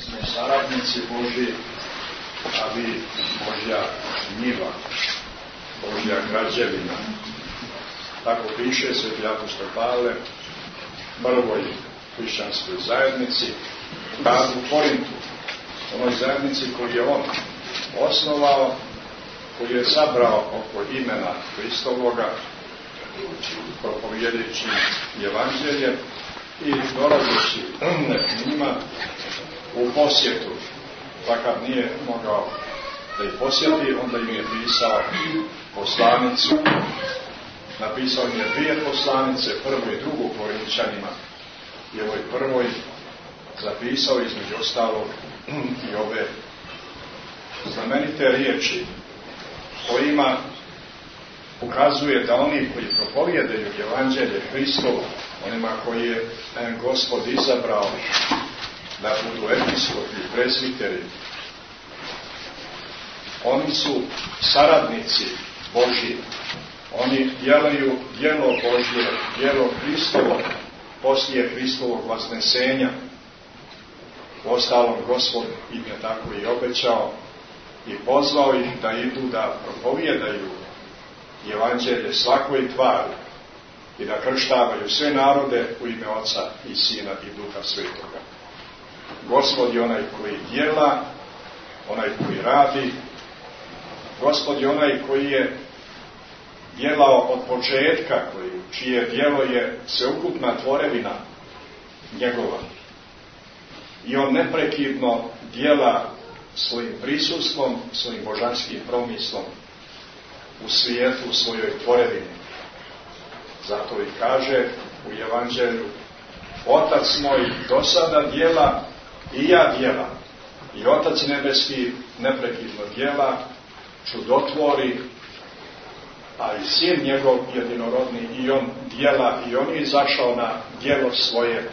smo saradnici Božji, a vi Božja njiva, Božja građevina. Tako piše sveti apostol Pavle prvoj hrišćanskoj zajednici, gradu Korintu, onoj zajednici koju je on osnovao, koju je sabrao oko imena Hristovoga, propovjedeći evanđelje i dolazeći njima u posjetu, pa kad nije mogao da ih posjeti, onda im je pisao poslanicu. Napisao im je 2 poslanice, prvu i drugu Korinčanima, i ovoj prvoj zapisao između ostalog i ove znamenite riječi kojima ukazuje da oni koji propovijedaju evanđelje Hristovo, onima koji je Gospod izabrao da budu episkopi i presbiteri, oni su saradnici Božji. Oni djelaju djelo Božje, djelo Hristovo, poslije Hristovog vasnesenja. Uostalom, Gospod im je tako i obećao i pozvao ih da idu da propovijedaju evanđelje svakoj tvari i da krštavaju sve narode u ime Oca i Sina i Duha Svetoga. Gospod je onaj koji djela, onaj koji radi. Gospod je onaj koji je djelao od početka, čije djelo je sveukupna tvorevina njegova. I on neprekidno djela svojim prisustvom, svojim božanskim promislom u svijetu, u svojoj tvorevini. Zato i kaže u evanđelju: Otac moj do sada djela i ja djelam. I Otac nebeski neprekidno djela, čudotvori, a i Sin njegov jedinorodni i on djela, i on je izašao na djelo svoje,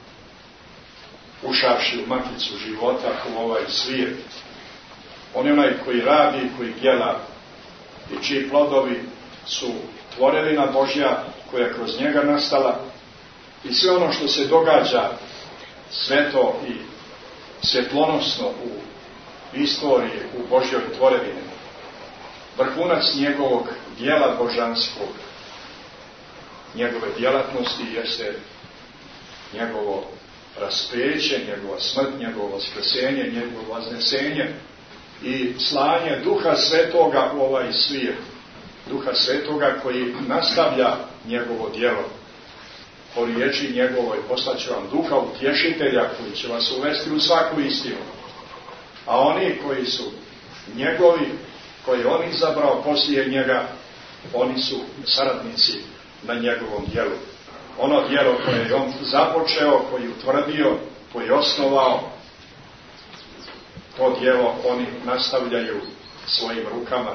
ušavši u maticu života u ovaj svijet. On je onaj koji radi, koji djela i čiji plodovi su tvorevina Božja koja je kroz njega nastala, i sve ono što se događa sveto i svjetlonosno u istoriji, u Božjoj tvorevini. Vrhunac njegovog djela božanskog, njegove djelatnosti jeste njegovo raspeće, njegova smrt, njegovo vaskrsenje, njegovo vaznesenje i slanje Duha Svetoga u ovaj svijet. Duha Svetoga koji nastavlja njegovo djelo. Po riječi njegovoj poslaću vam Duha utješitelja koji će vas uvesti u svaku istinu. A oni koji su njegovi, koji on izabrao poslije njega, oni su saradnici na njegovom djelu. Ono djelo koje je on započeo, koji utvrdio, koji je osnovao, to djelo oni nastavljaju svojim rukama.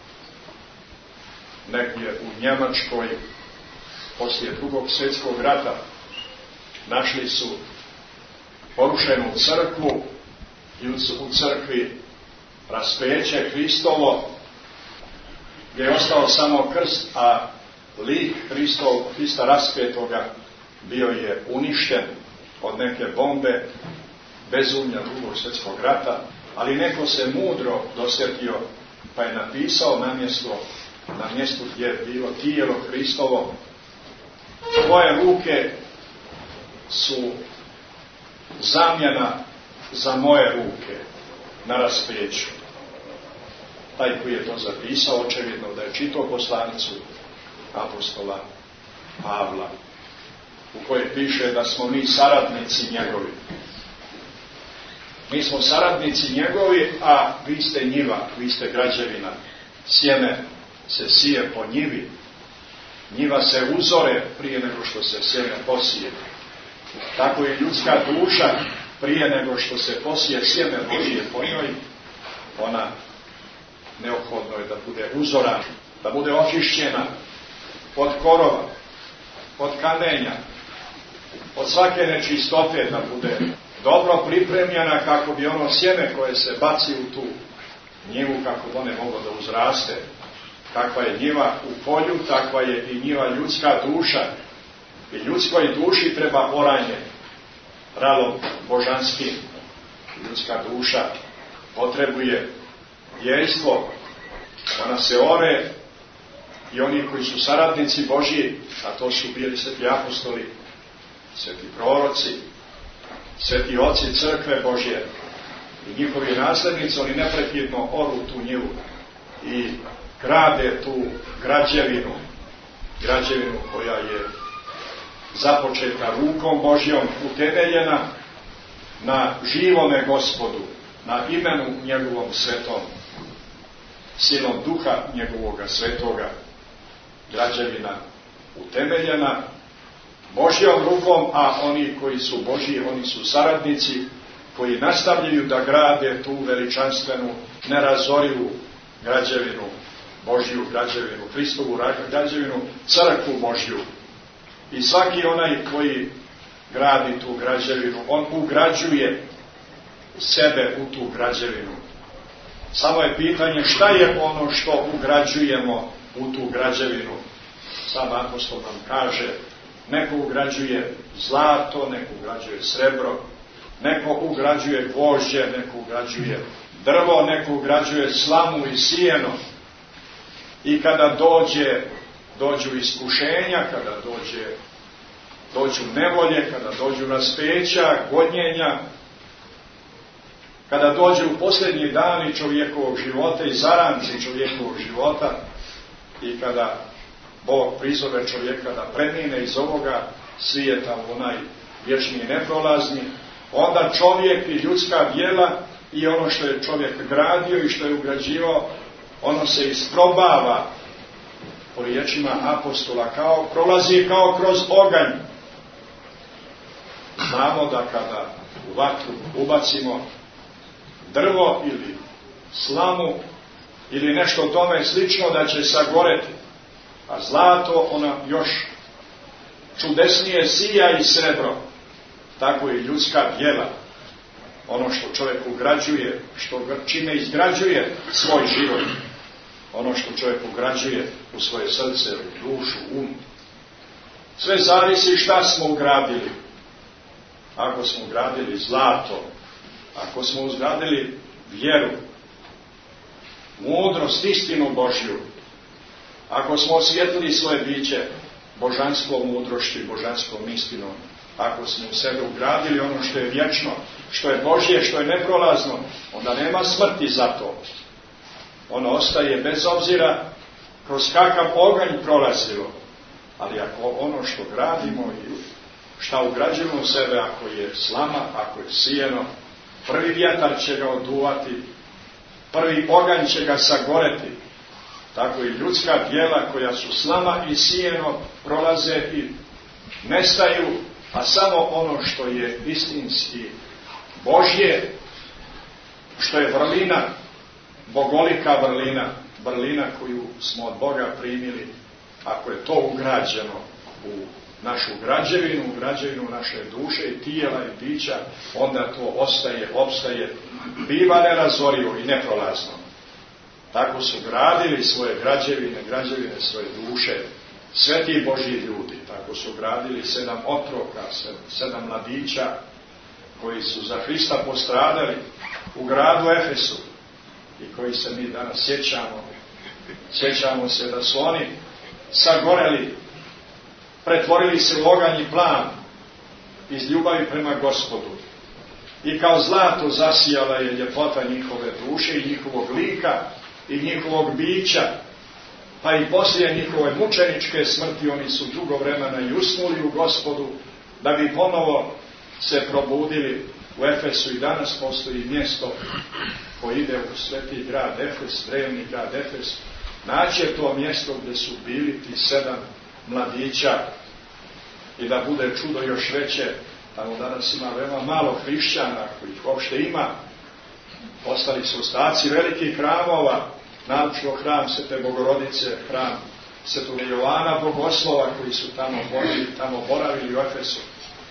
Negdje u Njemačkoj, poslije Drugog svjetskog rata, našli su porušenu crkvu i u crkvi raspeće Hristovo, gdje je ostao samo krst, a lik Hrista raspetoga bio je uništen od neke bombe, bezumlja Drugog svjetskog rata, ali neko se mudro dosjetio pa je napisao na mjestu gdje je bilo tijelo Hristovo: tvoje ruke su zamjena za moje ruke na raspeću. Taj koji je to zapisao, očevidno da je čitao poslanicu apostola Pavla, u kojoj piše da smo mi saradnici njegovi. Mi smo saradnici njegovi, a vi ste njiva, vi ste građevina. Sjeme se sije po njivi. Njiva se uzore prije nego što se sjeme posije. Tako je ljudska duša prije nego što se posije sjeme Božije po njoj, ona neophodno je da bude uzorana, da bude očišćena od korova, od kamenja, od svake nečistote, da bude dobro pripremljena kako bi ono sjeme koje se baci u tu njivu, kako bi one moglo da uzraste. Kakva je njiva u polju, takva je i njiva ljudska duša. I ljudskoj duši treba oranje ralom božanskim. Ljudska duša potrebuje jejstvo, da nas se ore, i oni koji su saradnici Božji, a to su bili sveti apostoli, sveti proroci, sveti oci crkve Božje i njihovi naslednici, oni neprekidno oru tu njivu i grade tu građevinu koja je započeta rukom Božjom, utemeljena na živome Gospodu, na imenu njegovom svetom, silom duha njegovoga svetoga, građevina utemeljena Božjom rukom, a oni koji su Božji, oni su saradnici koji nastavljaju da grade tu veličanstvenu, nerazorivu građevinu, Božju građevinu, Hristovu građevinu, crkvu Božju. I svaki onaj koji gradi tu građevinu, on ugrađuje sebe u tu građevinu. Samo je pitanje šta je ono što ugrađujemo u tu građevinu. Sam apostol nam kaže, neko ugrađuje zlato, neko ugrađuje srebro, neko ugrađuje gvožđe, neko ugrađuje drvo, neko ugrađuje slamu i sijeno. I kada dođu iskušenja, kada dođu nevolje, kada dođu raspeća, godnjenja, kada dođu u posljednji dani čovjekovog života i zaranci čovjekovog života i kada Bog prizove čovjeka da premine iz ovoga svijeta u onaj vječni i neprolazni, onda čovjek i ljudska djela i ono što je čovjek gradio i što je ugrađivao, ono se isprobava, po riječima apostola, prolazi kao kroz oganj. Znamo da kada u vatru ubacimo drvo ili slamu ili nešto tome slično, da će sagoreti. A zlato, ona još čudesnije sija i srebro. Tako i ljudska djela. Ono što čovjek ugrađuje, čime izgrađuje svoj život. Ono što čovjek ugrađuje u svoje srce, u dušu, um. Sve zavisi šta smo ugradili. Ako smo ugradili zlato, ako smo uzgradili vjeru, mudrost, istinu Božju, ako smo osvijetlili svoje biće božanstvom mudrošću i božanskom istinom, ako smo u sebe ugradili ono što je vječno, što je Božje, što je neprolazno, onda nema smrti za to. Ono ostaje bez obzira kroz kakav oganj prolazilo. Ali ako ono što gradimo i šta ugrađujemo u sebe, ako je slama, ako je sijeno, prvi vjetar će ga oduvati, prvi oganj će ga sagoreti. Tako i ljudska djela koja su slama i sijeno prolaze i nestaju, a samo ono što je istinski Božje, što je vrlina, bogolika vrlina koju smo od Boga primili, ako je to ugrađeno u našu građevinu naše duše i tijela i bića, onda to opstaje, biva nerazorivo i neprolazno. Tako su gradili svoje građevine svoje duše, sveti Božji ljudi. Tako su gradili 7 otroka, 7 mladića koji su za Hrista postradali u gradu Efesu i koji se mi danas sjećamo. Sjećamo se da su oni sagoreli, pretvorili se u oganj i plan iz ljubavi prema Gospodu. I kao zlato zasijala je ljepota njihove duše i njihovog lika i njihovog bića, pa i poslije njihove mučeničke smrti oni su dugo vremena i usnuli u Gospodu, da bi ponovo se probudili u Efesu. I danas postoji mjesto koje ide u sveti grad Efes, drevni grad Efes. Naći je to mjesto gdje su bili ti 7 mladića i da bude čudo još veće, tamo danas ima veoma malo hrišćana, kojih uopšte ima. Ostali su ostaci velikih hramova, naročito hram Svete Bogorodice, hram Svetog Jovana Bogoslova, koji su tamo boravili u Efesu.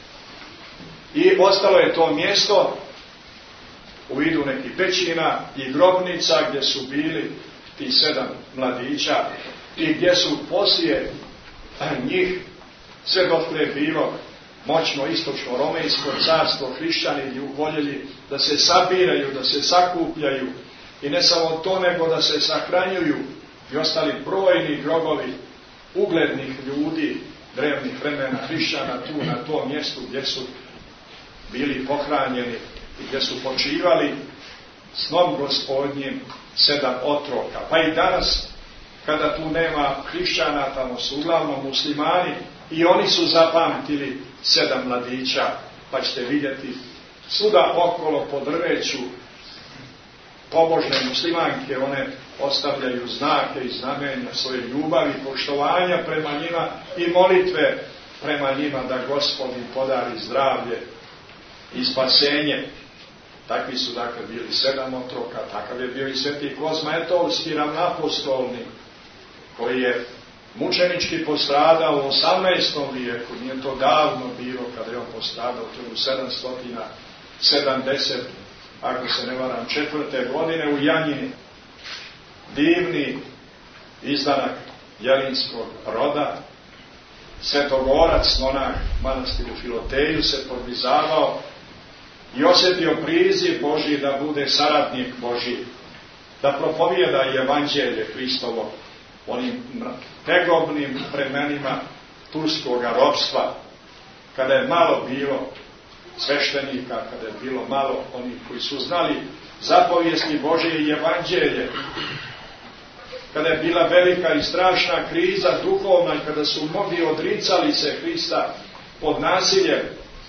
I ostalo je to mjesto u vidu nekih pećina i grobnica gdje su bili ti 7 mladića i gdje su poslije njih, sve dotle je bilo moćno istočno-romejsko carstvo, hrišćani voljeli da se sabiraju, da se sakupljaju i ne samo to, nego da se sahranjuju i ostali brojni grobovi uglednih ljudi drevnih vremena hrišćana tu na tom mjestu gdje su bili pohranjeni i gdje su počivali snom Gospodnjim 7 otroka. Pa i danas, kada tu nema hrišćana, tamo su uglavnom muslimani i oni su zapamtili 7 mladića, pa ćete vidjeti svuda okolo po drveću pobožne muslimanke, one ostavljaju znake i znamenja svoje ljubavi, poštovanja prema njima i molitve prema njima da Gospod im podari zdravlje i spasenje. Takvi su dakle bili 7 otroka, takav je bio i sveti Kozma Etolski ravnapostolni, koji je mučenički postradao u 18. vijeku, nije to davno bilo kada je on postradao, to je u 770, ako se ne varam, 4. godine u Janjini. Divni izdanak jelinskog roda, svetogorac, monah manastiru Filoteju, se podvizavao i osjetio priziv Božji da bude saradnik Božji, da propovijeda evanđelje Hristovo onim tegobnim vremenima turskoga ropstva, kada je malo bilo sveštenika, kada je bilo malo onih koji su znali zapovijesti Božje i evanđelje, kada je bila velika i strašna kriza duhovna i kada su mnogi odricali se Hrista pod nasiljem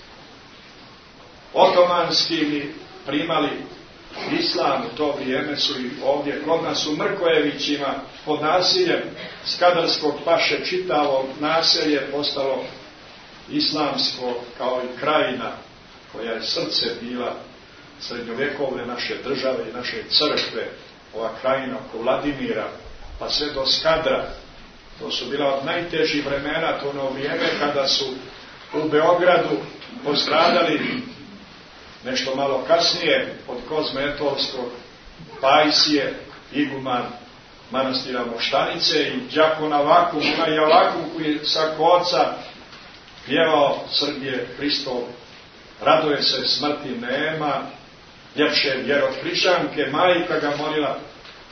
otomanskim i primali islam, u to vrijeme su i ovdje kod nas u Mrkojevićima pod nasiljem skadarskog paše čitavo naselje postalo islamsko, kao i krajina koja je srce bila srednjovjekovne naše države i naše crkve, ova krajina oko Vladimira pa sve do Skadra. To su bila od najtežih vremena, to ono vrijeme kada su u Beogradu postradali nešto malo kasnije od Kozme Etolskog Pajsije, iguman manastira Moštanice i đakona Vakum, onaj Vakum koji sa koca pjevao Srbije Hristov, raduje se smrti nema, ljepše vjer od hrišćanke, majka ga molila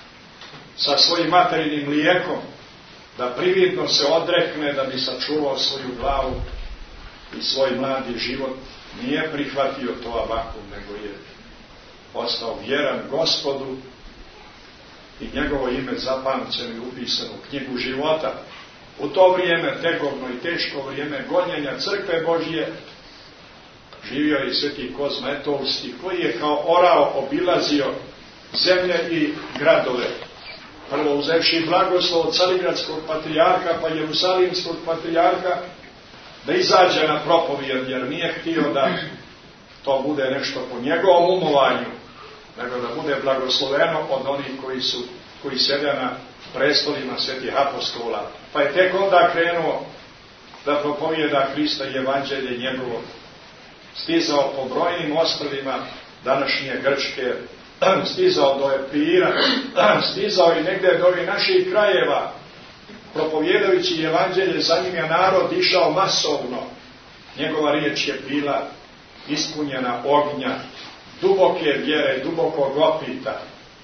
sa svojim materinim mlijekom da prividno se odrekne da bi sačuvao svoju glavu i svoj mladi život. Nije prihvatio to Avakum, nego je ostao vjeran Gospodu i njegovo ime zapamćeno i upisano u knjigu života. U to vrijeme, tegovno i teško vrijeme gonjenja crkve Božje, živio je i sveti Kozma Etolski, koji je kao orao obilazio zemlje i gradove. Prvo uzevši blagoslov Carigradskog patrijarha pa Jerusalimskog patrijarha da izađe na propovijed, jer nije htio da to bude nešto po njegovom umovanju, nego da bude blagosloveno od onih koji sjede na prestolima svetih apostola. Pa je tek onda krenuo da propovijeda Hrista i evanđelje njegovo. Stizao po brojnim ostrvima današnje Grčke, stizao do Epira, stizao i negdje do ovih naših krajeva. Propovjedajući evanđelje, za njim je narod išao masovno. Njegova riječ je bila ispunjena ognja, duboke vjere, dubokog opita.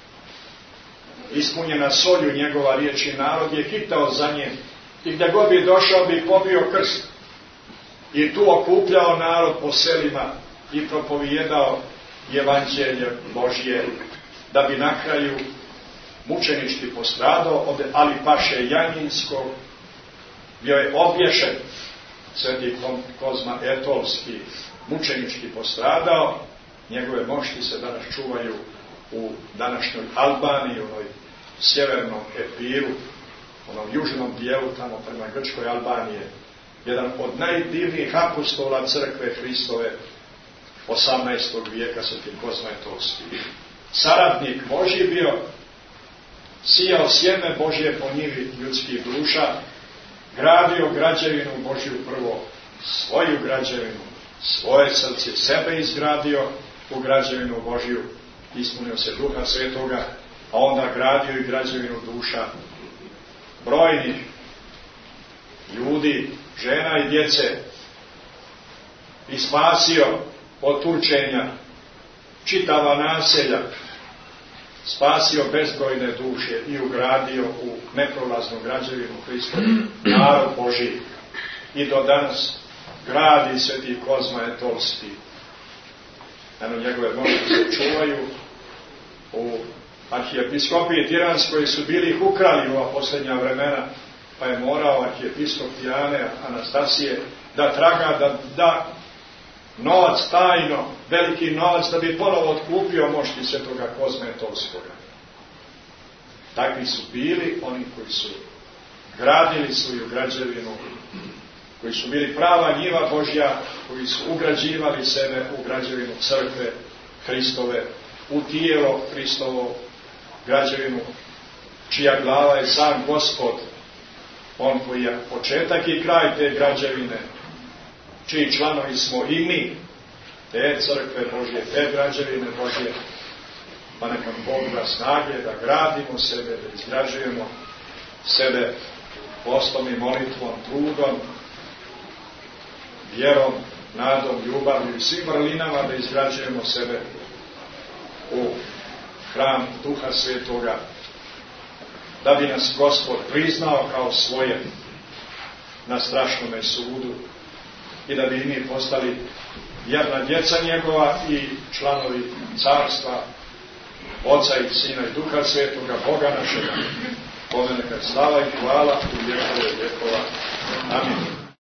Ispunjena solju njegova riječ i narod je hitao za njim. I gdje god bi došao bi pobio krst. I tu okupljao narod po selima i propovijedao evanđelje Božje, da bi na kraju mučenički postradao od Alipaše Janjinskog. Bio je obješen sveti Kozma Etolski, mučenički postradao. Njegove mošti se danas čuvaju u današnjoj Albaniji, onoj sjevernom Epiru, onom južnom dijelu tamo prema Grčkoj Albanije. Jedan od najdivnijih apostola crkve Hristove 18. vijeka sveti Kozma Etolski. Saradnik Božji bio, sijao sjeme Božje po njivi ljudskih duša, gradio građevinu Božju prvo, svoju građevinu, svoje srce, sebe izgradio u građevinu Božju, ispunio se Duha Svetoga, a onda gradio i građevinu duša brojnih ljudi, žena i djece. i spasio od tučenja čitava naselja, spasio bezbrojne duše i ugradio u neprolaznu građevinu Hristovu narod Božji. I do danas gradi sveti Kozma Etolski. Eno, njegove noge se čuvaju u arhijepiskopiji Tiranskoj, su bili ih ukrali u ova posljednja vremena, pa je morao arhijepiskop Tirane Anastasije da traga, da novac tajno, veliki novac, da bi ponovo otkupio mošti svetoga Kozme Etolskoga. Takvi su bili oni koji su gradili svoju građevinu, koji su bili prava njiva Božja, koji su ugrađivali sebe u građevinu crkve Hristove, u tijelo Hristovo, građevinu čija glava je sam Gospod, on koji je početak i kraj te građevine, čiji članovi smo i mi, te crkve Božje, te građevine Božje. Pa neka Bog da snage da gradimo sebe, da izgrađujemo sebe postom i molitvom, trudom, vjerom, nadom, ljubavlju i svim vrlinama, da izgrađujemo sebe u hram Duha Svetoga, da bi nas Gospod priznao kao svoje na strašnome sudu i da bi i mi postali vjerna djeca njegova i članovi carstva Oca i Sina i Duha Svetoga, Boga našega. Kome neka slava i hvala u vjekove vjekova. Amin.